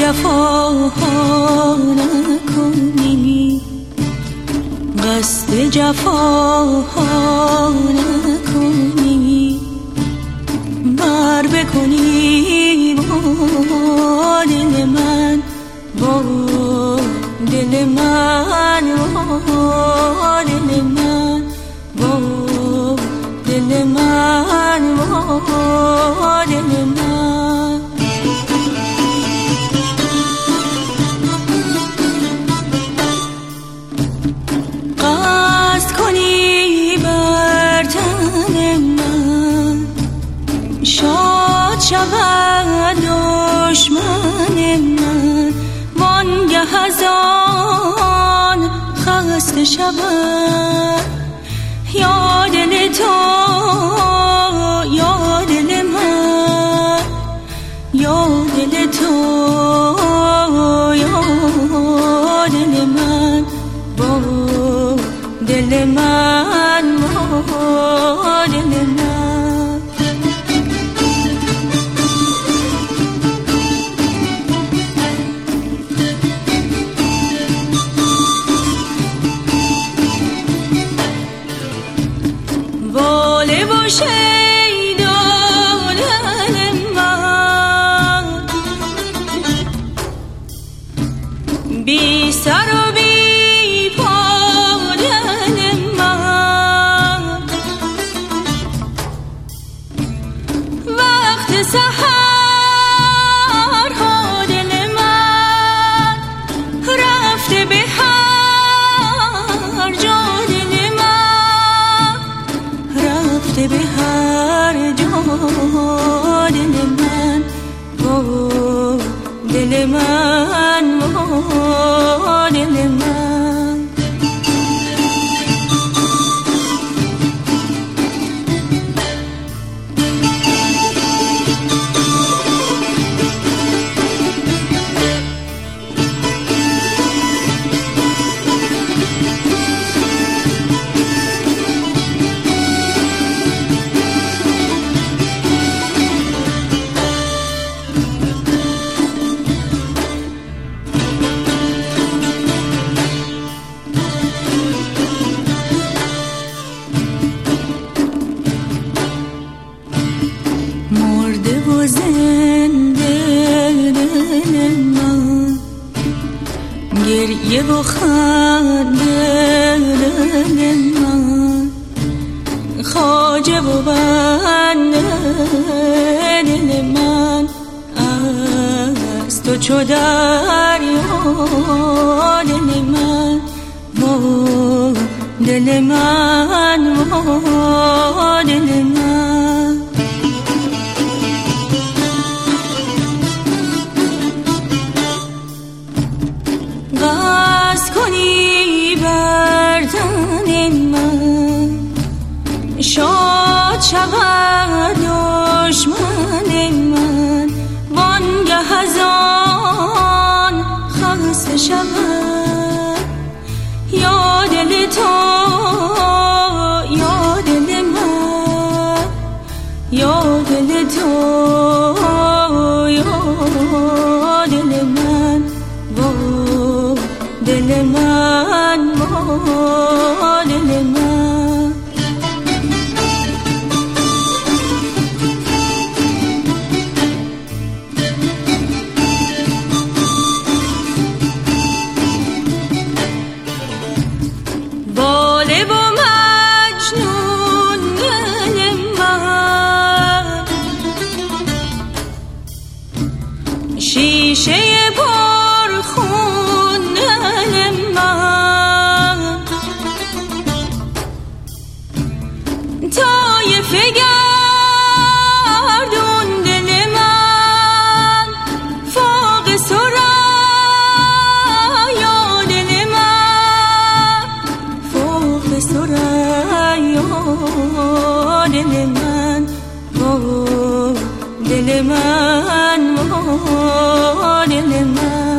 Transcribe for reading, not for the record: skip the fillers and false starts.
جفاها نکنی، قصد جفاها نکنی، بر بکنی با دل من، با دل من، با دل من، با دل من، با دل من. قصد کنی بر تن من، شاد شود دشمن من، وانگه از آن خسته شود یا دل تو، یا دل من، یا دل تو، یا دل من، با دل من، با دل من. واله و شیدا دل من، بی سر و بی پا دل من، وقت سحر ها دل من، رفته به هر جا دل من، رفته به هر جا دل من، با دل من، با دل من. مرده و زنده دل من، گریه و خنده دل من، خواجه و بنده دل من، از تو چو دریا دل من، با دل من، با دل من. قصد کنی بر تن من، شاد شود دشمن من، وانگه از آن خسته شود یا دل تو، یا دل من، یا دل تو، یا دل من، با دل من، با دل من. واله و مجنون دل من، شیشه پرخون دل من، طایفه گردون دل من، فوق ثریا دل من، فوق ثریا دل من، با دل من، با دل من.